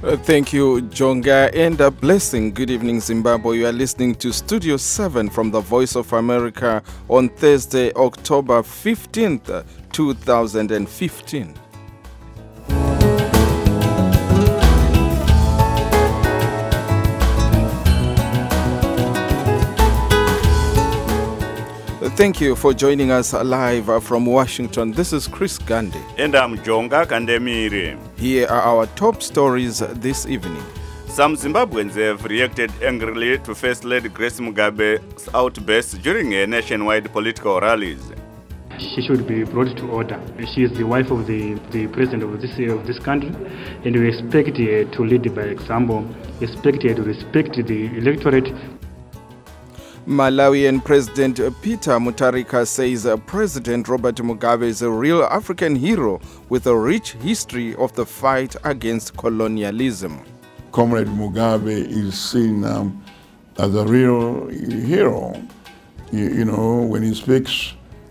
Thank you, Jonga, and a blessing. Good evening, Zimbabwe. You are listening to Studio 7 from the Voice of America on Thursday, October 15th, 2015. Thank you for joining us live from Washington. This is Chris Gandhi. And I'm Jonga Kandemiri. Here are our top stories this evening. Some Zimbabweans have reacted angrily to First Lady Grace Mugabe's outbursts during a nationwide political rallies. She should be brought to order. She is the wife of the president of this country, and we expect her to lead by example. We expect her to respect the electorate. Malawian President Peter Mutharika says President Robert Mugabe is a real African hero with a rich history of the fight against colonialism. Comrade Mugabe is seen as a real hero. You know, when he speaks,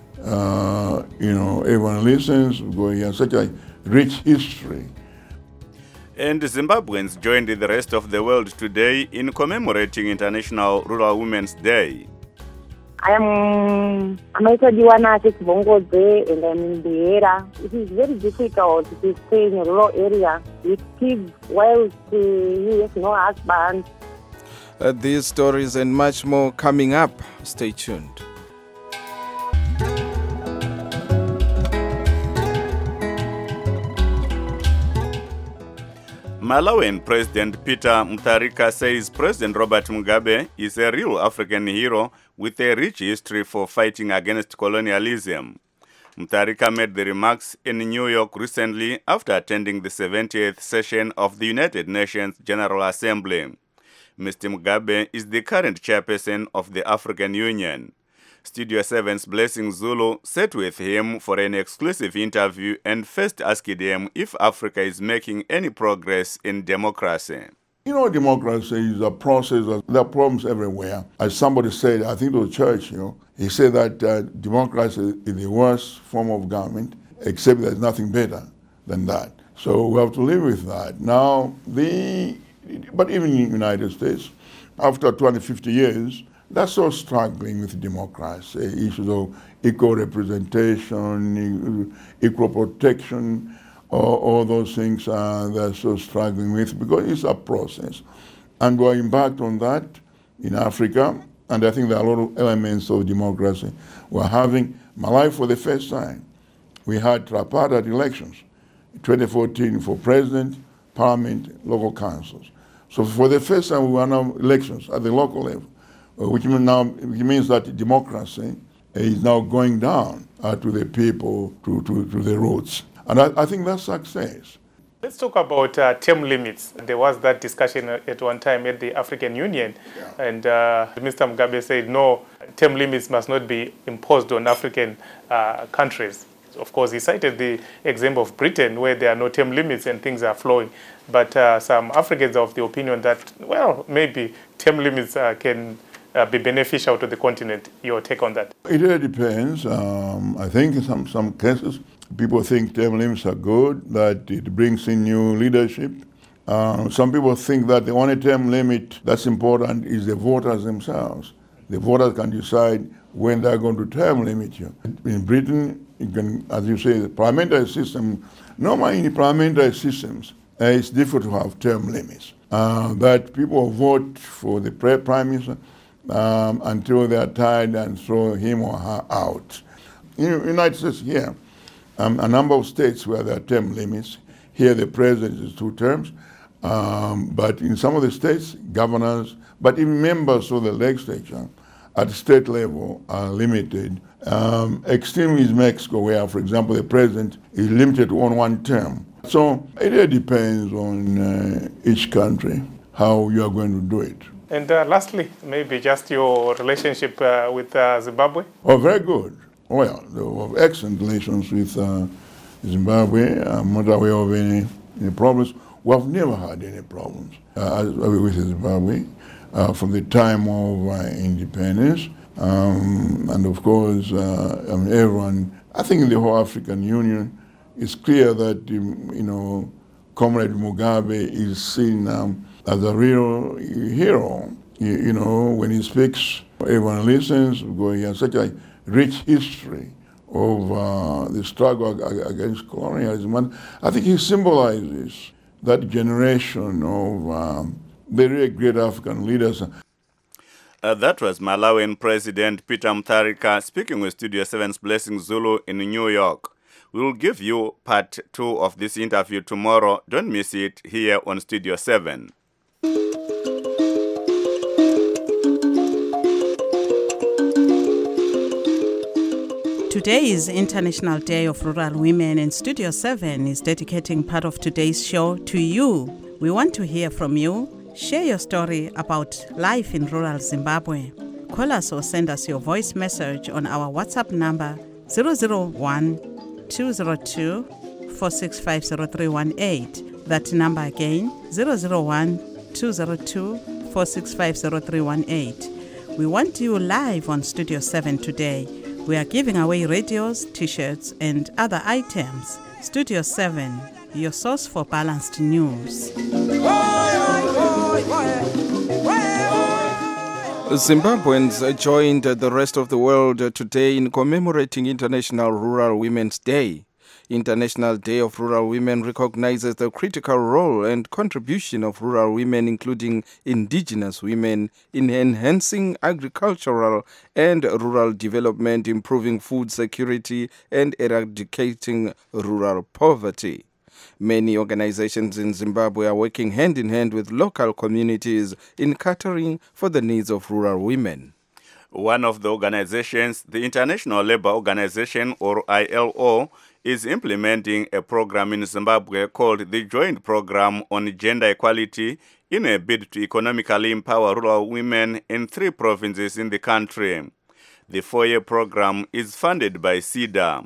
everyone listens because he has such a rich history. And Zimbabweans joined the rest of the world today in commemorating International Rural Women's Day. I am Amaita Diwana Chibongodze and I'm in the area. It is very difficult to stay in a rural area with kids while you have no husband. These stories and much more coming up. Stay tuned. Malawian President Peter Mutharika says President Robert Mugabe is a real African hero with a rich history for fighting against colonialism. Mutharika made the remarks in New York recently after attending the 70th session of the United Nations General Assembly. Mr. Mugabe is the current chairperson of the African Union. Studio 7's Blessing Zulu sat with him for an exclusive interview and first asked him if Africa is making any progress in democracy. You know, democracy is a process. There are problems everywhere. As somebody said, I think it was Churchill, he said that democracy is the worst form of government, except there's nothing better than that. So we have to live with that. Now, but even in the United States, after 250 years, they're still struggling with democracy, issues of equal representation, equal protection, all those things they're still struggling with because it's a process. And we're embarked on that in Africa, and I think there are a lot of elements of democracy. We're having Malawi for the first time. We had tripartite elections, 2014 for president, parliament, local councils. So for the first time we are now elections at the local level. Which means that democracy is now going down to the people, to the roots. And I think that's success. Let's talk about term limits. There was that discussion at one time at the African Union, and Mr. Mugabe said, no, term limits must not be imposed on African countries. Of course, he cited the example of Britain, where there are no term limits and things are flowing. But some Africans are of the opinion that, well, maybe term limits can be beneficial to the continent. Your take on that? It really depends. I think in some cases, people think term limits are good, that it brings in new leadership. Some people think that the only term limit that's important is the voters themselves. The voters can decide when they're going to term limit you. In Britain, you can, as you say, the parliamentary system, normally in the parliamentary systems, it's difficult to have term limits. That people vote for the prime minister until they're tired and throw him or her out. In the United States here, a number of states where there are term limits. Here the president is 2 terms, but in some of the states, governors, but even members of the legislature at the state level are limited. Extreme is Mexico, where, for example, the president is limited to 1 term. So it really depends on each country how you are going to do it. And lastly, maybe just your relationship with Zimbabwe? Oh, very good. Well, we have excellent relations with Zimbabwe. I'm not aware of any problems. We have never had any problems with Zimbabwe from the time of independence. And of course, everyone, I think in the whole African Union, it's clear that, Comrade Mugabe is seen as a real hero. You know, when he speaks, everyone listens, because he has such a rich history of the struggle against colonialism. And I think he symbolizes that generation of very great African leaders. That was Malawian President Peter Mutharika speaking with Studio 7's Blessing Zulu in New York. We will give you part 2 of this interview tomorrow. Don't miss it here on Studio 7. Today is International Day of Rural Women, and Studio 7 is dedicating part of today's show to you. We want to hear from you. Share your story about life in rural Zimbabwe. Call us or send us your voice message on our WhatsApp number 001-202-4650318. That number again, 001-202-4650318. We want you live on Studio 7 today. We are giving away radios, t-shirts, and other items. Studio 7, your source for balanced news. Zimbabweans joined the rest of the world today in commemorating International Rural Women's Day. International Day of Rural Women recognizes the critical role and contribution of rural women, including indigenous women, in enhancing agricultural and rural development, improving food security, and eradicating rural poverty. Many organizations in Zimbabwe are working hand in hand with local communities in catering for the needs of rural women. One of the organizations, the International Labour Organization, or ILO, is implementing a program in Zimbabwe called the Joint Program on Gender Equality in a bid to economically empower rural women in 3 provinces in the country. The 4-year program is funded by SIDA.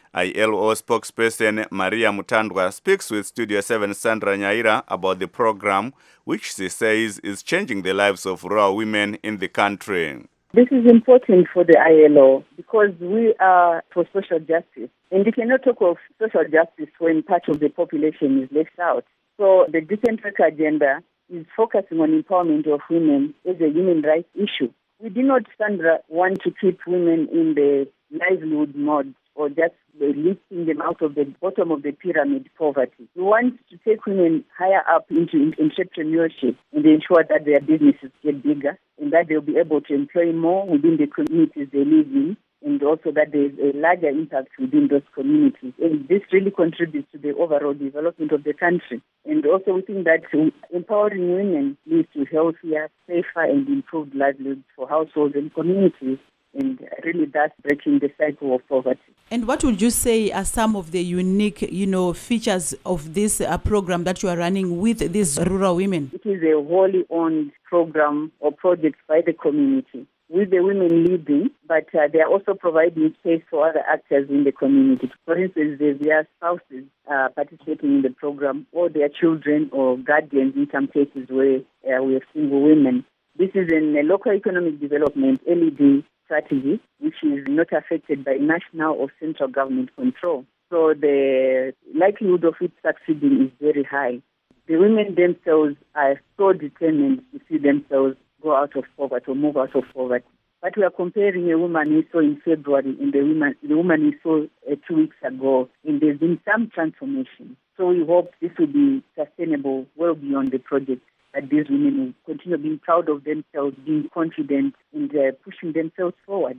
ILO spokesperson Maria Mutandwa speaks with Studio 7 Sandra Nyaira about the program, which she says is changing the lives of rural women in the country. This is important for the ILO because we are for social justice. And you cannot talk of social justice when part of the population is left out. So the Decent Work agenda is focusing on empowerment of women as a human rights issue. We do not, Sandra, want to keep women in the livelihood mode or just lifting them out of the bottom of the pyramid poverty. We want to take women higher up into entrepreneurship and ensure that their businesses get bigger and that they'll be able to employ more within the communities they live in, and also that there's a larger impact within those communities. And this really contributes to the overall development of the country. And also we think that empowering women leads to healthier, safer, and improved livelihoods for households and communities. And really that's breaking the cycle of poverty. And what would you say are some of the unique, features of this program that you are running with these rural women? It is a wholly owned program or project by the community, with the women leading, but they are also providing space for other actors in the community. For instance, their spouses participating in the program, or their children or guardians in some cases where we have single women. This is in a local economic development, LED, strategy, which is not affected by national or central government control. So the likelihood of it succeeding is very high. The women themselves are so determined to see themselves go out of poverty or move out of poverty. But we are comparing a woman we saw in February and the woman we saw 2 weeks ago, and there's been some transformation. So we hope this will be sustainable well beyond the project, that these women will continue being proud of themselves, being confident, and pushing themselves forward.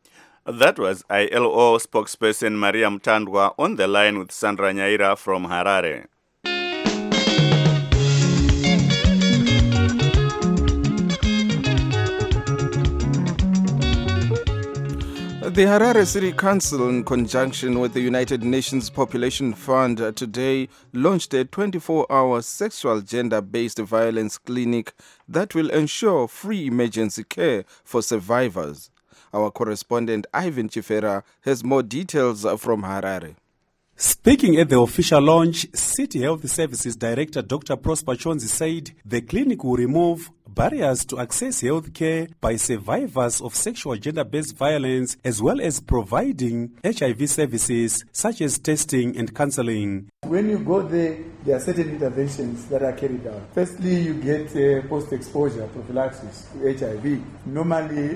That was ILO spokesperson Maria Mutandwa on the line with Sandra Nyaira from Harare. The Harare City Council, in conjunction with the United Nations Population Fund, today launched a 24-hour sexual gender-based violence clinic that will ensure free emergency care for survivors. Our correspondent Ivan Chifera has more details from Harare. Speaking at the official launch, City Health Services Director Dr. Prosper Chonzi said the clinic will remove barriers to access health care by survivors of sexual gender-based violence, as well as providing HIV services such as testing and counseling. When you go there are certain interventions that are carried out. Firstly, you get post-exposure prophylaxis to HIV. Normally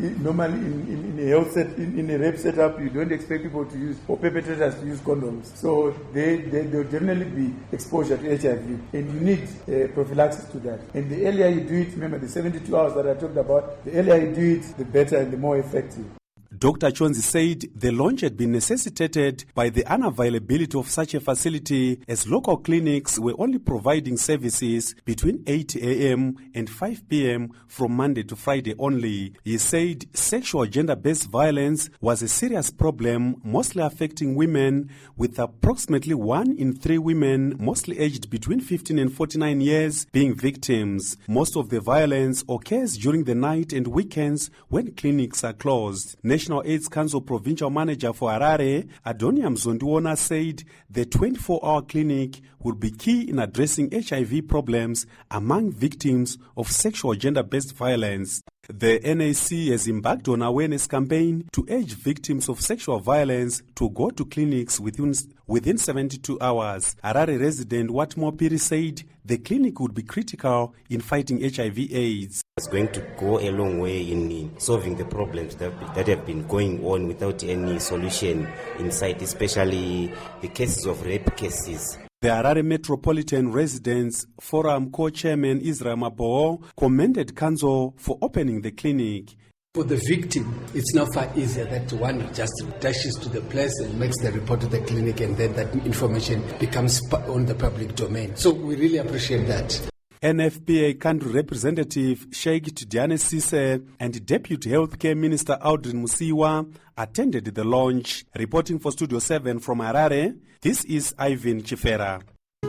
in a rape setup, you don't expect people to use, or perpetrators to use condoms. So there'll definitely be exposure to HIV, and you need prophylaxis to that. And the earlier you do it, remember the 72 hours that I talked about, the earlier you do it, the better and the more effective. Dr. Chonzi said the launch had been necessitated by the unavailability of such a facility, as local clinics were only providing services between 8 a.m. and 5 p.m. from Monday to Friday only. He said sexual gender-based violence was a serious problem, mostly affecting women, with approximately 1 in 3 women, mostly aged between 15 and 49 years, being victims. Most of the violence occurs during the night and weekends when clinics are closed. National AIDS Council Provincial Manager for Harare, Adonia Mzondiwona, said the 24-hour clinic will be key in addressing HIV problems among victims of sexual gender-based violence. The NAC has embarked on an awareness campaign to urge victims of sexual violence to go to clinics within 72 hours. Harare resident Watmo Piri said the clinic would be critical in fighting HIV/AIDS. It's going to go a long way in solving the problems that have been going on without any solution in sight, especially the cases of rape cases. The Harare Metropolitan Residents Forum co-chairman Israel Maboo commended Council for opening the clinic. For the victim, it's now far easier that one just dashes to the place and makes the report to the clinic, and then that information becomes on the public domain. So we really appreciate that. NFPA Country Representative Sheikh Tidiane Sise and Deputy Healthcare Minister Audrey Musiwa attended the launch. Reporting for Studio 7 from Harare, this is Ivan Chifera.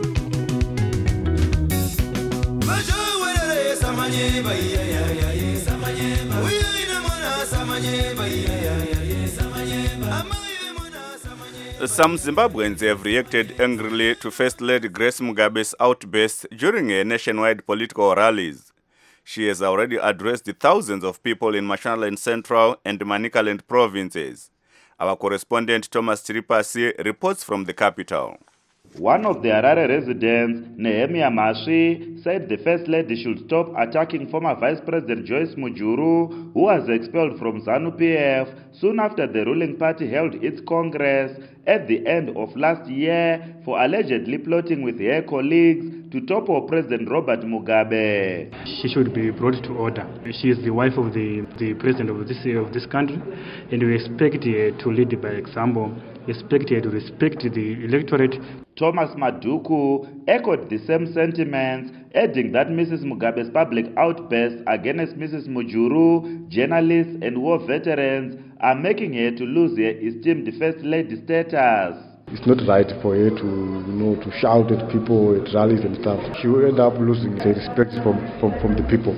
Some Zimbabweans have reacted angrily to First Lady Grace Mugabe's outbursts during a nationwide political rallies. She has already addressed the thousands of people in Mashonaland Central and Manicaland provinces. Our correspondent Thomas Chiripasi reports from the capital. One of the Harare residents, Nehemia Maswi, said the First Lady should stop attacking former Vice President Joyce Mujuru, who was expelled from ZANU-PF soon after the ruling party held its Congress at the end of last year for allegedly plotting with her colleagues to topple President Robert Mugabe. She should be brought to order. She is the wife of the president of this country, and we expect her to lead by example. We expect her to respect the electorate. Thomas Maduku echoed the same sentiments, adding that Mrs. Mugabe's public outbursts against Mrs. Mujuru, journalists and war veterans are making her to lose her esteemed First Lady status. It's not right for her to shout at people at rallies and stuff. She will end up losing the respect from the people.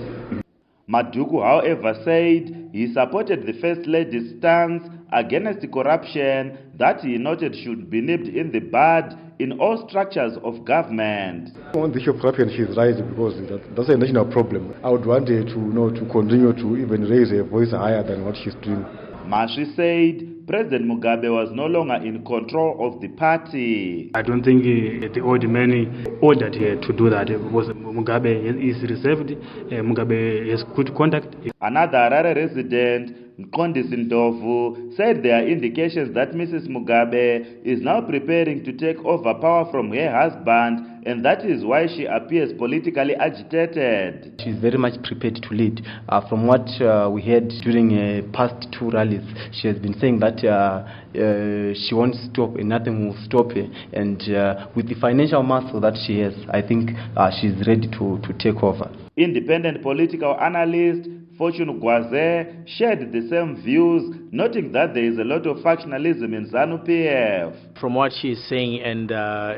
Maduku, however, said he supported the First Lady's stance against corruption that he noted should be nipped in the bud in all structures of government. On the issue of corruption, she's right, because that's a national problem. I would want her to continue to even raise her voice higher than what she's doing. Mashi said President Mugabe was no longer in control of the party. I don't think the old man ordered her to do that, because Mugabe is reserved. Mugabe has good contact. Another Harare resident, Nkondi Sindovu, said there are indications that Mrs. Mugabe is now preparing to take over power from her husband, and that is why she appears politically agitated. She is very much prepared to lead. From what we heard during past 2 rallies, she has been saying that she won't stop and nothing will stop her. And with the financial muscle that she has, I think she's ready to take over. Independent political analyst Fortune Gwaze shared the same views, noting that there is a lot of factionalism in ZANU-PF. From what she is saying, and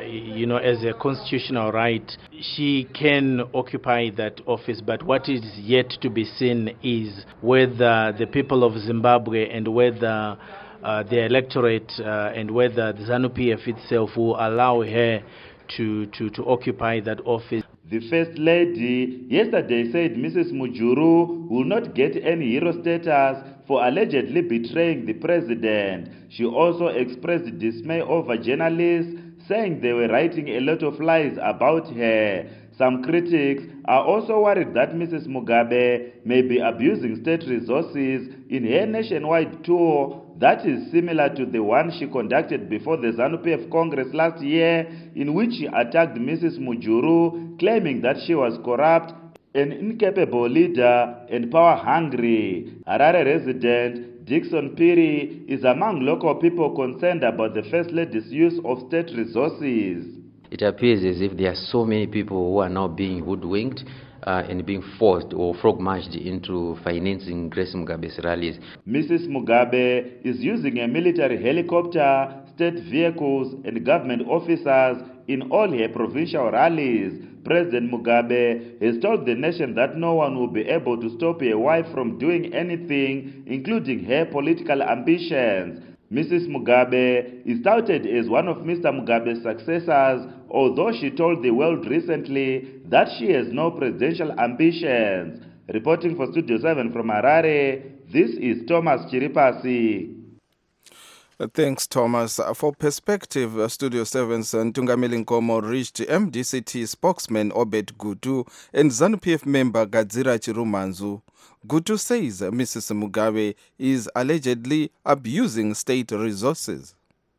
as a constitutional right, she can occupy that office, but what is yet to be seen is whether the people of Zimbabwe and whether the electorate and whether the ZANU-PF itself will allow her to occupy that office. The First Lady yesterday said Mrs. Mujuru will not get any hero status for allegedly betraying the president. She also expressed dismay over journalists saying they were writing a lot of lies about her. Some critics are also worried that Mrs. Mugabe may be abusing state resources in her nationwide tour that is similar to the one she conducted before the ZANU-PF Congress last year, in which she attacked Mrs. Mujuru, claiming that she was corrupt, an incapable leader, and power-hungry. Harare resident Dixon Piri is among local people concerned about the First Lady's use of state resources. It appears as if there are so many people who are now being hoodwinked and being forced or frog-marched into financing Grace Mugabe's rallies. Mrs. Mugabe is using a military helicopter, state vehicles, and government officers in all her provincial rallies. President Mugabe has told the nation that no one will be able to stop her wife from doing anything, including her political ambitions. Mrs. Mugabe is touted as one of Mr. Mugabe's successors, although she told the world recently that she has no presidential ambitions. Reporting for Studio 7 from Harare, this is Thomas Chiripasi. Thanks, Thomas. For perspective, Studio 7's Ntungamili Nkomo reached MDCT spokesman Obed Gutu and ZANU-PF member Gadzira Chirumanzu. Gutu says Mrs. Mugabe is allegedly abusing state resources.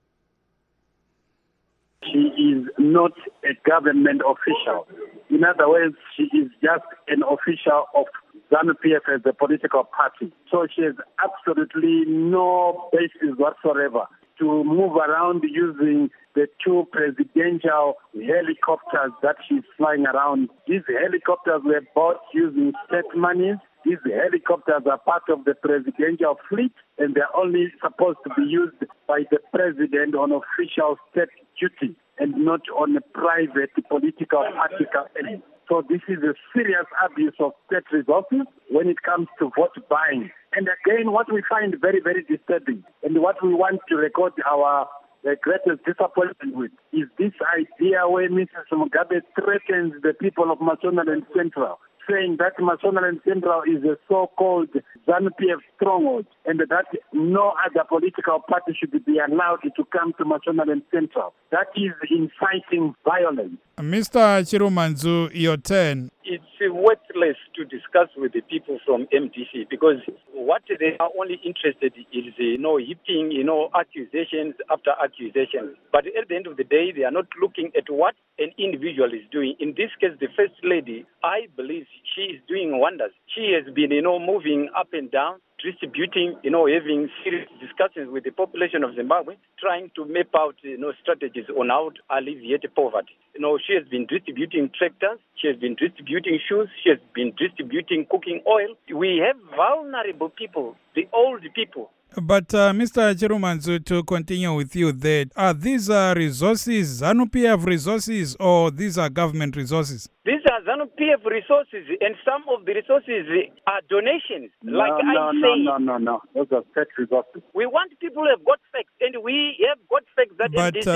She is not a government official. In other words, she is just an official of ZANU-PF as a political party. So she has absolutely no basis whatsoever to move around using the two presidential helicopters that she's flying around. These helicopters were bought using state monies. These helicopters are part of the presidential fleet, and they're only supposed to be used by the president on official state duty and not on a private political party campaign. So this is a serious abuse of state resources when it comes to vote buying. And again, what we find very, very disturbing, and what we want to record our greatest disappointment with, is this idea where Mrs. Mugabe threatens the people of Mashonaland Central, saying that Mashonaland Central is a so-called ZANU-PF stronghold, and that no other political party should be allowed to come to Mashonaland Central. That is inciting violence. Mr. Chirumanzu, your turn. It's worthless to discuss with the people from MDC because what they are only interested in is, heaping, accusations after accusations. But at the end of the day, they are not looking at what an individual is doing. In this case, the First Lady, I believe she is doing wonders. She has been, moving up and down, distributing, having serious discussions with the population of Zimbabwe, trying to map out, strategies on how to alleviate poverty. She has been distributing tractors, she has been distributing shoes, she has been distributing cooking oil. We have vulnerable people, the old people. But Mr. Chirumanzu, to continue with you there, are these resources ZANU-PF resources or these are government resources? These are ZANU-PF resources, and some of the resources are donations. No. Those are state resources. We want people who have got facts, and we have got facts that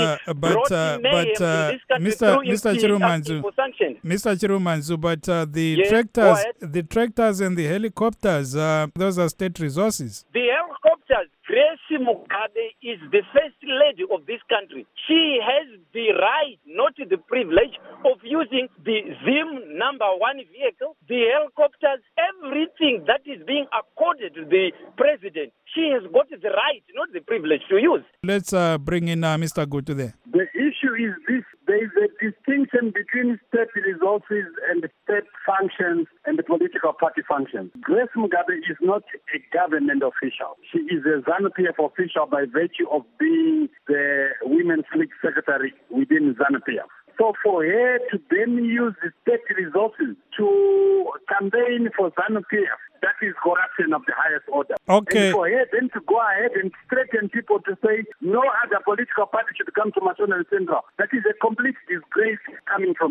Mr. Chirumanzu, but the tractors and the helicopters, those are state resources. The helicopters, Grace Mugabe is the First Lady of this country. She has the right, not the privilege, of using the ZIM number 1 vehicle, the helicopters, everything that is being accorded to the president. She has got the right, not the privilege to use. Let's bring in Mr. Gutu there. The issue is this. There is a distinction between state resources and state functions and the political party functions. Grace Mugabe is not a government official. She is a ZANU-PF official by virtue of being the Women's League Secretary within ZANU-PF. So for her to then use the state resources to campaign for ZANU-PF, that is corruption of the highest order. Okay. And for her then to go ahead and threaten people to say no other political party should come to Mashonaland Central, that is a complete disgrace coming from Grace.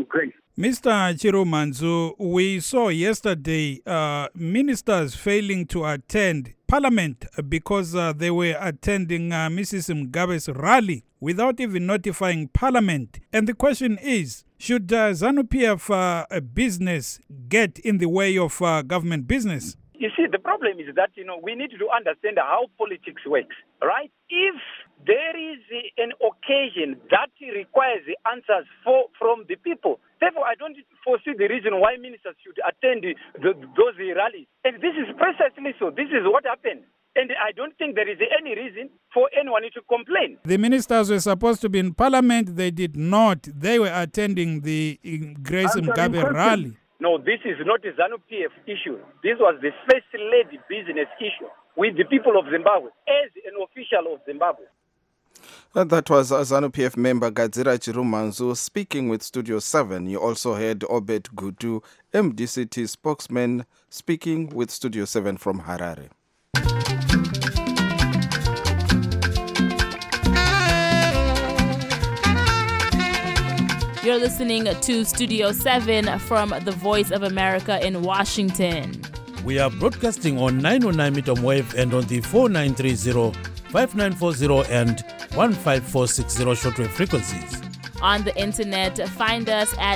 Mr. Chirumanzu, we saw yesterday ministers failing to attend Parliament because they were attending Mrs. Mugabe's rally without even notifying Parliament. And the question is, should ZANU-PF business get in the way of government business? You see, the problem is that, we need to understand how politics works, right? If there is an occasion that requires answers from the people, therefore I don't foresee the reason why ministers should attend those rallies. And this is precisely so. This is what happened. And I don't think there is any reason for anyone to complain. The ministers were supposed to be in Parliament. They did not. They were attending the Grace Mugabe rally. No, this is not a ZANU-PF issue. This was the First Lady business issue with the people of Zimbabwe as an official of Zimbabwe. That was ZANU-PF member Gadzira Chirumanzu speaking with Studio 7. You also heard Obed Gudu, MDCT spokesman, speaking with Studio 7 from Harare. You're listening to Studio 7 from the Voice of America in Washington. We are broadcasting on 909 medium wave and on the 4930, 5940 and 15460 shortwave frequencies. On the internet, find us at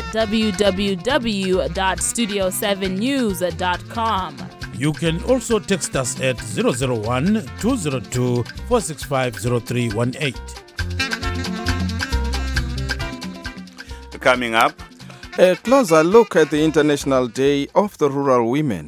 www.studio7news.com. You can also text us at 001-202-465-0318. Coming up, a closer look at the International Day of the Rural Women.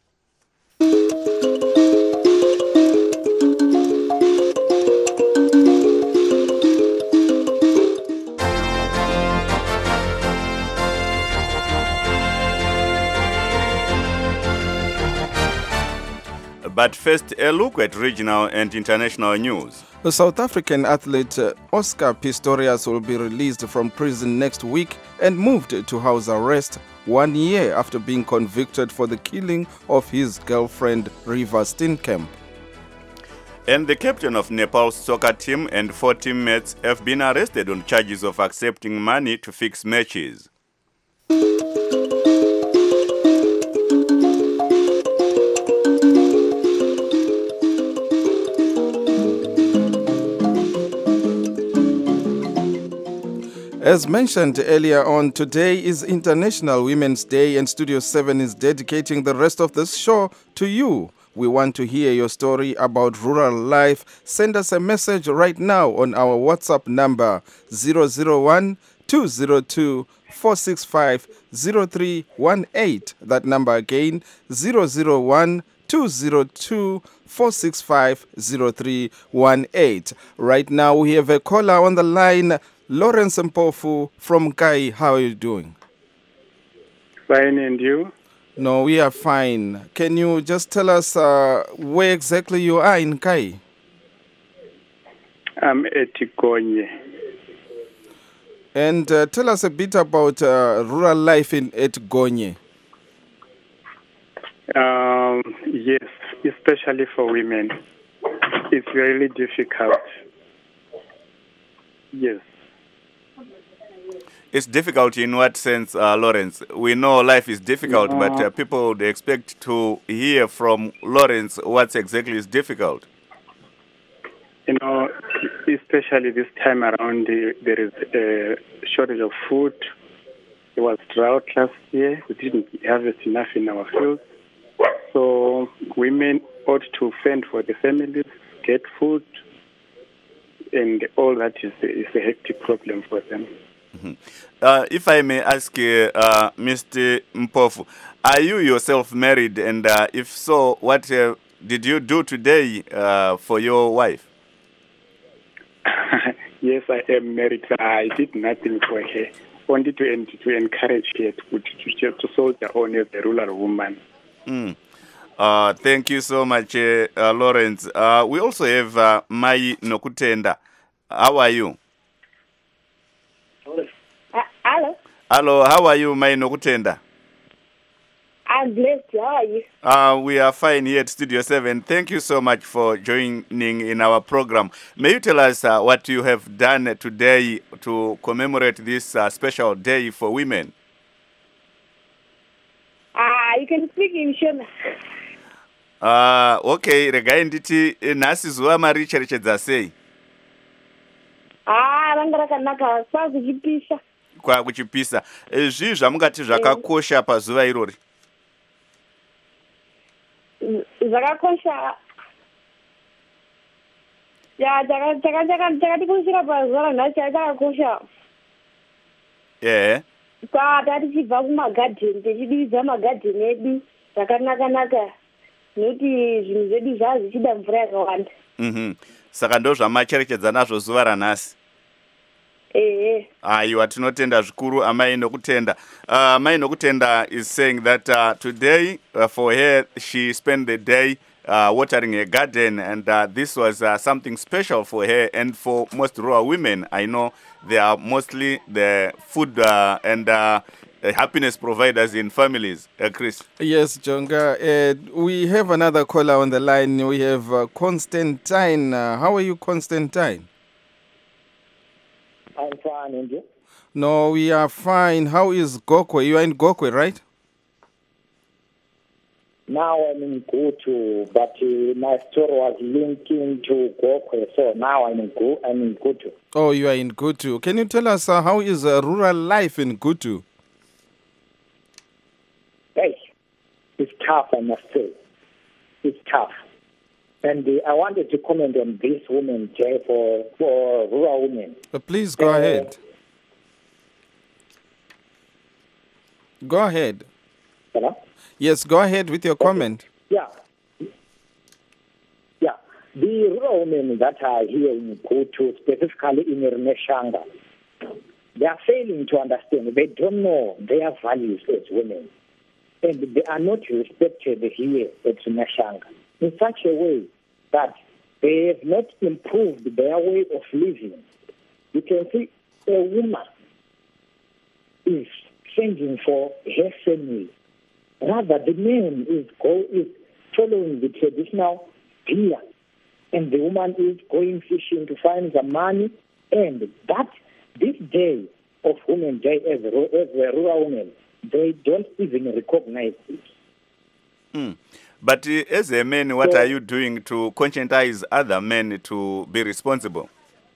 But first, a look at regional and international news. The South African athlete Oscar Pistorius will be released from prison next week and moved to house arrest 1 year after being convicted for the killing of his girlfriend Riva Steenkamp. And the captain of Nepal's soccer team and 4 teammates have been arrested on charges of accepting money to fix matches. As mentioned earlier on, today is International Women's Day and Studio 7 is dedicating the rest of this show to you. We want to hear your story about rural life. Send us a message right now on our WhatsApp number 001-202-465-0318. That number again, 001-202-465-0318. Right now we have a caller on the line. Lawrence Mpofu from Kai, how are you doing? Fine, and you? No, we are fine. Can you just tell us where exactly you are in Kai? I'm at Gonye. And tell us a bit about rural life at Gonye. Yes, especially for women. It's really difficult. Yes. It's difficult in what sense, Lawrence? We know life is difficult, but people would expect to hear from Lawrence what exactly is difficult. Especially this time around, there is a shortage of food. There was drought last year. We didn't harvest enough in our fields. So women ought to fend for the families, get food, and all that is a hectic problem for them. Mm-hmm. If I may ask Mr. Mpofu, are you yourself married? And if so, what did you do today for your wife? Yes, I am married. I did nothing for her. Only to encourage her to soldier on as a rural woman. Thank you so much, Lawrence. We also have Mai Nokutenda. How are you? Hello. Hello, how are you, Mai Nokutenda? I'm blessed. How are you? We are fine here at Studio 7. Thank you so much for joining in our program. May you tell us what you have done today to commemorate this special day for women? You can speak in Shona. Okay, regai nditi nhasi zuva maricherechedza sei? Ranga rakanaka kwakuchipisa. Kwakuchipisa. Zvii zvamungati zvakakosha pazuva irori? Zvakakosha. Ya, takatikoshera pazuva ranhasi chakakosha. Tichibva kumagadheni tichidividza magadheni edu zvakanaka nekuti zvinhu zvedu zvaa zvichida mvura yakawanda. Saka ndo zvamacherechedza nazvo zuva ranhasi? Aiwa, tinotenda zvikuru amai nokutenda. Amai nokutenda is saying that today for her she spent the day watering her garden, and this was something special for her and for most rural women. I know they are mostly the food and happiness providers in families. Chris? Yes, Jonga. We have another caller on the line. We have Constantine. How are you, Constantine? I'm fine, and you? No, we are fine. How is Gokwe? You are in Gokwe, right? Now I'm in Gutu, but my story was linking to Gokwe, so now I'm in Gutu. Oh, you are in Gutu. Can you tell us how is rural life in Gutu? Hey, it's tough, I must say. It's tough. And I wanted to comment on this woman, Jay, for rural women. Please go ahead. Go ahead. Hello? Yes, go ahead with your comment. Yeah. The rural women that are here in Gutu, specifically in Rineshanga, they are failing to understand. They don't know their values as women. And they are not respected here at Rineshanga in such a way that they have not improved their way of living. You can see a woman is sending for her family. Rather, the man is following the traditional beer, and the woman is going fishing to find some money. And this day of Women's Day as a rural woman, they don't even recognize it. But as a man, what are you doing to conscientize other men to be responsible?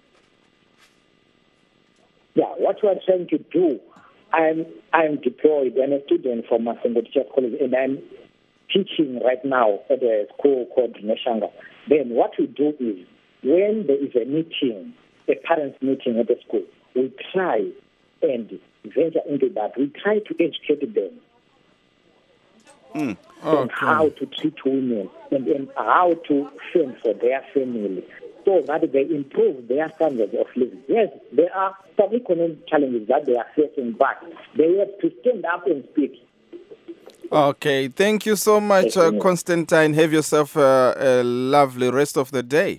Yeah, what we are trying to do, I'm deployed. I'm a student from Masengo Teachers College, and I'm teaching right now at a school called Neshanga. Then what we do is, when there is a meeting, a parents' meeting at the school, we try and venture into that. We try to educate them on how to treat women and how to fend for their family, so that they improve their standards of living. Yes, there are some economic challenges that they are facing, but they have to stand up and speak. Okay, thank you so much, Constantine. Have yourself a lovely rest of the day.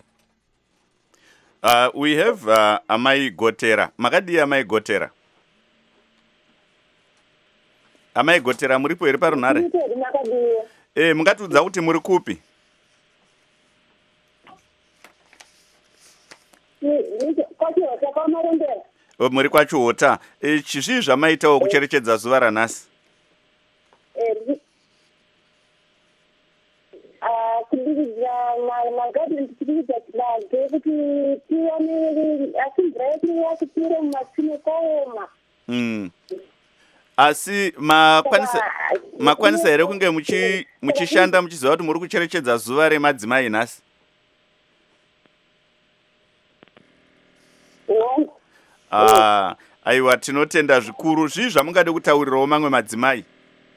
We have Amai Gotera. Magadi Amai Gotera. Amai Gotera, muripo iri parunare? Mungatudza kuti muri kupi? Muri kwachiota. Chizvii zvamaitawo kucherechedza zuva ranhasi? Kudiridza magadheni tichiridza tilage kuti tione asi mvura yedu yakupira mumatsime kwaoma. Asi makwanisa here kunge muchishanda muchiziva kuti muri kucherechedza zuva remadzimai nhasi? Aiwa, tinotenda zvikuru. Zvii zvamungade kutaurirawo mamwe madzimai?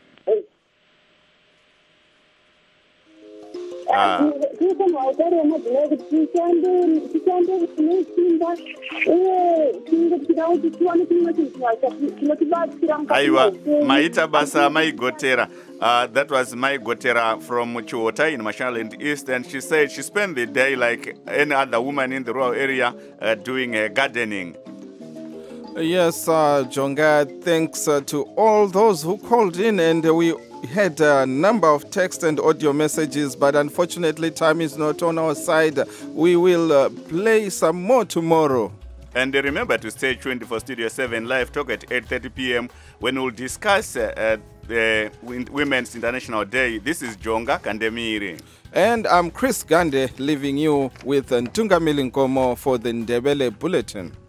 Aiwa, maita basa Mai Gotera. That was Mai Gotera from Chiota in Mashonaland East, and she said she spent the day like any other woman in the rural area doing gardening. Yes, Jonga, thanks to all those who called in, and we had a number of text and audio messages, but unfortunately time is not on our side. We will play some more tomorrow. And remember to stay tuned for Studio 7 Live Talk at 8:30 p.m. when we'll discuss Women's International Day. This is Jonga Kandemiri. And I'm Chris Gande, leaving you with Ntunga Milinkomo for the Ndebele Bulletin.